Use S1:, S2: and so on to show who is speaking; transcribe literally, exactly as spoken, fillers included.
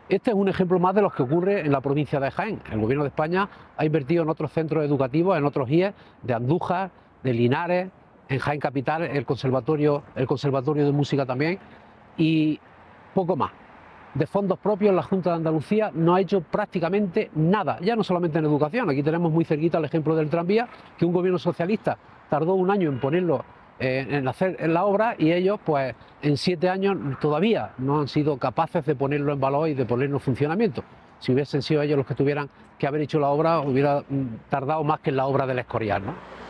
S1: Este es un ejemplo más de los que ocurre en la provincia de Jaén. El Gobierno de España ha invertido en otros centros educativos, en otros I E de Andújar, de Linares, en Jaén Capital, el conservatorio, el conservatorio de música también, y poco más. De fondos propios, la Junta de Andalucía no ha hecho prácticamente nada, ya no solamente en educación. Aquí tenemos muy cerquita el ejemplo del tranvía, que un gobierno socialista tardó un año en ponerlo, eh, en hacer en la obra, y ellos pues en siete años todavía no han sido capaces de ponerlo en valor y de ponerlo en funcionamiento. Si hubiesen sido ellos los que tuvieran que haber hecho la obra, hubiera mm, tardado más que en la obra del Escorial, ¿no?